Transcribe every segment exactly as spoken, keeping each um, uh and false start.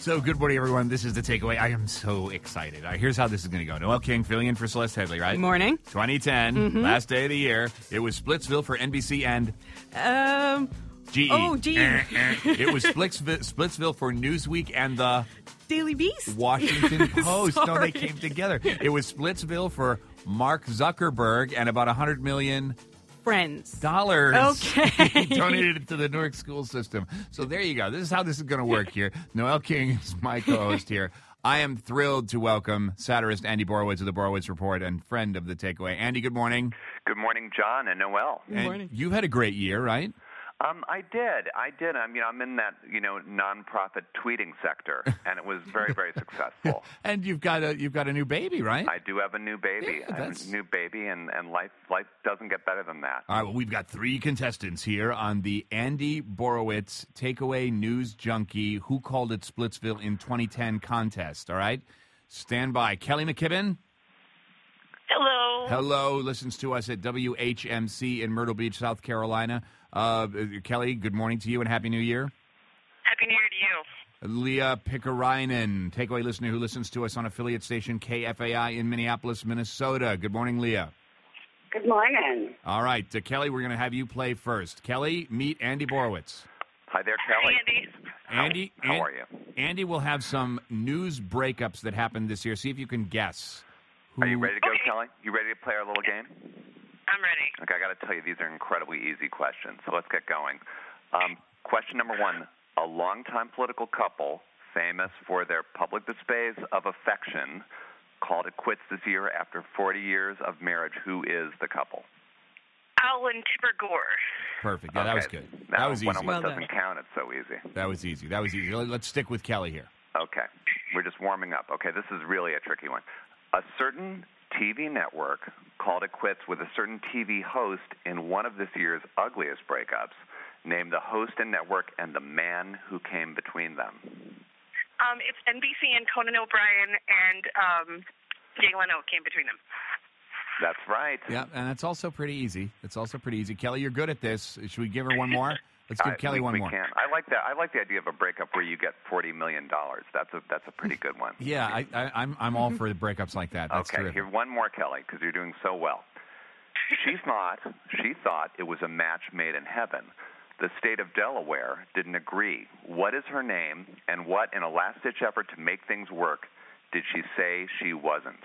So, good morning, everyone. This is The Takeaway. I am so excited. Uh, here's how this is going to go. Noelle King filling in for Celeste Headley, right? Good morning. twenty ten, mm-hmm. Last day of the year. It was Splitsville for N B C and Um, G E. Oh, G E. It was Splitsville, Splitsville for Newsweek and the Daily Beast. Washington Post. No, Sorry. they came together. It was Splitsville for Mark Zuckerberg and about one hundred million Friends. dollars. Okay. He donated it to the Newark school system. So there you go. This is how this is going to work here. Noelle King is my co-host here. I am thrilled to welcome satirist Andy Borowitz of the Borowitz Report and friend of The Takeaway. Andy, good morning. Good morning, John and Noelle. Good And morning. you've had a great year, right? Um, I did. I did. I'm, you know, I'm in that, you know, nonprofit tweeting sector, and it was very, very successful. And you've got a you've got a new baby, right? I do have a new baby. Yeah, I have that's- a new baby, and, and life life doesn't get better than that. All right, well, we've got three contestants here on the Andy Borowitz Takeaway News Junkie Who Called It Splitsville in twenty ten contest, all right? Stand by. Kelly McKibben. Hello. Hello, listens to us at W H M C in Myrtle Beach, South Carolina. Uh, Kelly, good morning to you and Happy New Year. Happy New Year to you. Leah Pickerainen, takeaway listener who listens to us on affiliate station K F A I in Minneapolis, Minnesota. Good morning, Leah. Good morning. All right, uh, Kelly, we're going to have you play first. Kelly, meet Andy Borowitz. Hi there, Hi, Kelly. Andy. Andy, How An- are you? Andy will have some news breakups that happened this year. See if you can guess. Who, Are you ready to go, Okay. Kelly? You ready to play our little game? I'm ready. Okay, I got to tell you, these are incredibly easy questions, so let's get going. Um, question number one. A longtime political couple, famous for their public displays of affection, called it quits this year after forty years of marriage. Who is the couple? Alan Tipper Gore. Perfect. Yeah, that was Okay. good. That, That was one easy. almost Well doesn't done. count. It's so easy. That was easy. That was easy. Let- Let's stick with Kelly here. Okay. We're just warming up. Okay, this is really a tricky one. A certain T V network called it quits with a certain T V host in one of this year's ugliest breakups. Name the host and network and the man who came between them. Um, it's N B C and Conan O'Brien and um, Jay Leno came between them. That's right. Yeah, and that's also pretty easy. It's also pretty easy. Kelly, you're good at this. Should we give her one more? Let's give I- Kelly we, one we more. Can. I like that. I like the idea of a breakup where you get forty million dollars. That's a that's a pretty good one. Yeah, I, I, I'm I'm all for the breakups like that. That's okay, terrific. here one more, Kelly, because you're doing so well. She thought she thought it was a match made in heaven. The state of Delaware didn't agree. What is her name, and what, in a last-ditch effort to make things work, did she say she wasn't?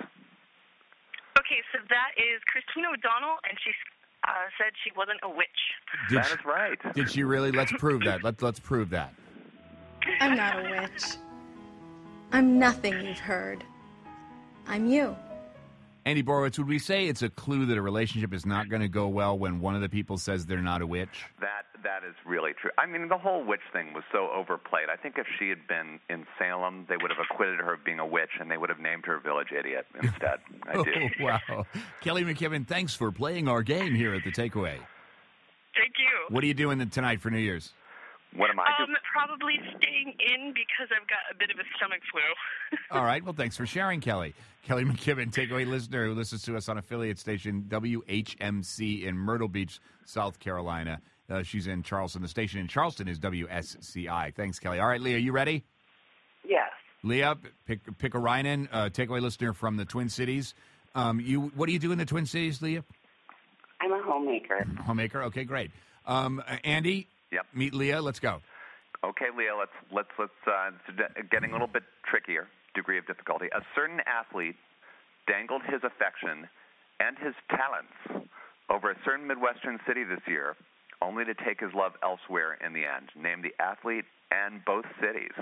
Okay, so that is Christine O'Donnell, and she uh, said she wasn't a witch. Did That she, is right. did she really? Let's prove that. Let's let's prove that. I'm not a witch. I'm nothing you've heard. I'm you. Andy Borowitz, would we say it's a clue that a relationship is not going to go well when one of the people says they're not a witch? That that is really true. I mean, the whole witch thing was so overplayed. I think if she had been in Salem, they would have acquitted her of being a witch, and they would have named her Village Idiot instead. I Oh, do. wow. Kelly McKibben, thanks for playing our game here at The Takeaway. Thank you. What are you doing tonight for New Year's? What am I Um, doing? probably staying in because I've got a bit of a stomach flu. All right. Well, thanks for sharing, Kelly. Kelly McKibben, takeaway listener who listens to us on affiliate station W H M C in Myrtle Beach, South Carolina. Uh, she's in Charleston. The station in Charleston is W S C I. Thanks, Kelly. All right, Leah, you ready? Yes. Leah, pick, pick a Ryan, uh, takeaway listener from the Twin Cities. Um, you, what do you do in the Twin Cities, Leah? I'm a homemaker. Homemaker. Okay, great. Um, uh, Andy, Yep. meet Leah. Let's go. Okay, Leah, let's let's let's uh, it's de- getting a little bit trickier degree of difficulty. A certain athlete dangled his affection and his talents over a certain Midwestern city this year, only to take his love elsewhere in the end. Name the athlete and both cities.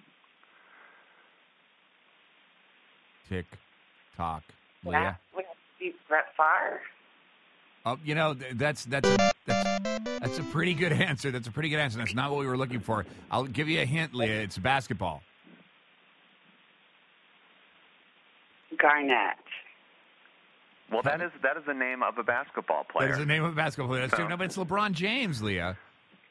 Tick, tock, That Leah. would be Brett Favre. Oh, you know th- that's that's a, that's that's a pretty good answer. That's a pretty good answer. That's not what we were looking for. I'll give you a hint, Leah. It's basketball. Garnett. Well, that is that is the name of a basketball player. That is the name of a basketball player. That's true. So- No, but it's LeBron James, Leah.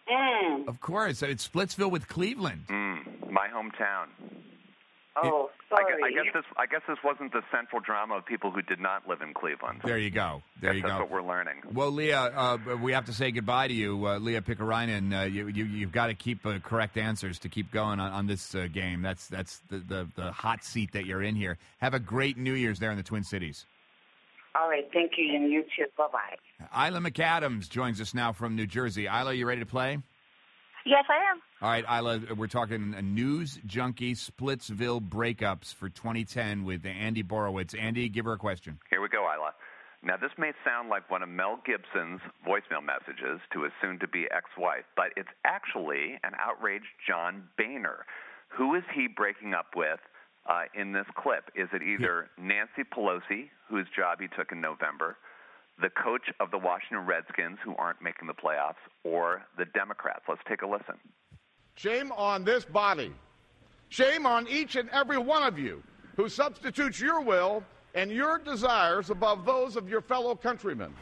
Mm. Of course, it's Splitsville with Cleveland. Mm, my hometown. Oh, Sorry. I, I guess this. I guess this wasn't the central drama of people who did not live in Cleveland. There you go. There Guess you that's go. what we're learning. Well, Leah, uh, we have to say goodbye to you, uh, Leah Pickarainen. Uh, you, you, you've got to keep uh, correct answers to keep going on, on this uh, game. That's that's the, the, the hot seat that you're in here. Have a great New Year's there in the Twin Cities. All right, thank you, and you too. Bye-bye. Isla McAdams joins us now from New Jersey. Isla, you ready to play? Yes, I am. All right, Isla, we're talking a News Junkie Splitsville breakups for twenty ten with Andy Borowitz. Andy, give her a question. Here we go, Isla. Now, this may sound like one of Mel Gibson's voicemail messages to his soon-to-be ex-wife, but it's actually an outraged John Boehner. Who is he breaking up with uh, in this clip? Is it either Nancy Pelosi, whose job he took in November, the coach of the Washington Redskins, who aren't making the playoffs, or the Democrats? Let's take a listen. Shame on this body. Shame on each and every one of you who substitutes your will and your desires above those of your fellow countrymen.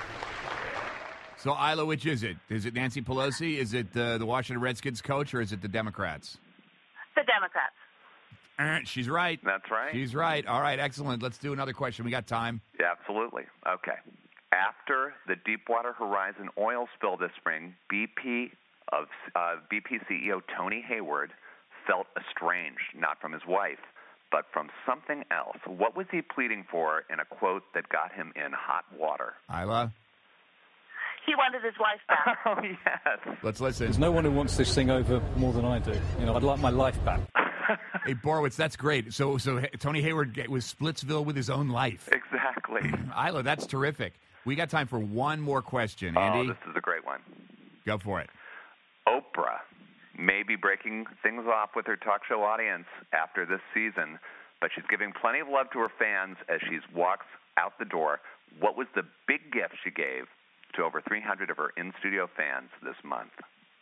So, Isla, which is it? Is it Nancy Pelosi? Is it uh, the Washington Redskins coach, or is it the Democrats? The Democrats. Uh, she's right. That's right. She's right. All right, excellent. Let's do another question. We got time. Yeah, absolutely. Okay. After the Deepwater Horizon oil spill this spring, B P of uh, B P C E O Tony Hayward felt estranged, not from his wife, but from something else. What was he pleading for in a quote that got him in hot water? Isla? He wanted his wife back. Oh, yes. Let's listen. There's no one who wants this thing over more than I do. You know, I'd like my life back. Hey, Borowitz, that's great. So, so Tony Hayward was Splitsville with his own life. Exactly. Isla, that's terrific. We got time for one more question. Andy? Oh, this is a great one. Go for it. Oprah may be breaking things off with her talk show audience after this season, but she's giving plenty of love to her fans as she walks out the door. What was the big gift she gave to over three hundred of her in-studio fans this month?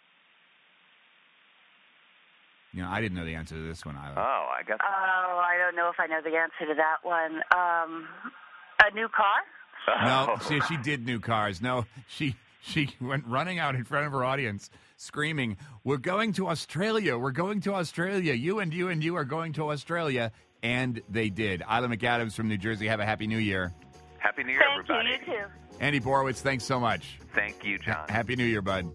You know, I didn't know the answer to this one, Isla. Oh, I guess. Oh, I don't know if I know the answer to that one. Um, a new car? No, Oh. see, she did new cars. No, she she went running out in front of her audience, screaming, "We're going to Australia! We're going to Australia! You and you and you are going to Australia!" And they did. Isla McAdams from New Jersey. Have a happy New Year. Happy New Year, Thank everybody. you, you too. Andy Borowitz, thanks so much. Thank you, John. Happy New Year, bud.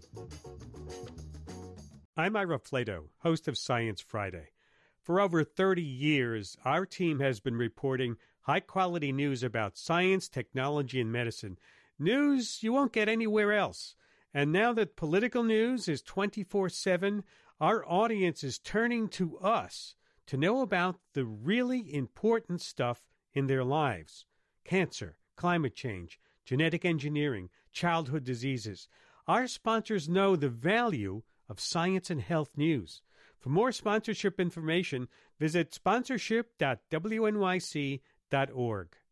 I'm Ira Flato, host of Science Friday. For over thirty years, our team has been reporting high-quality news about science, technology, and medicine. News you won't get anywhere else. And now that political news is twenty-four seven, our audience is turning to us to know about the really important stuff in their lives. Cancer, climate change, genetic engineering, childhood diseases. Our sponsors know the value of science and health news. For more sponsorship information, visit sponsorship dot w n y c dot org.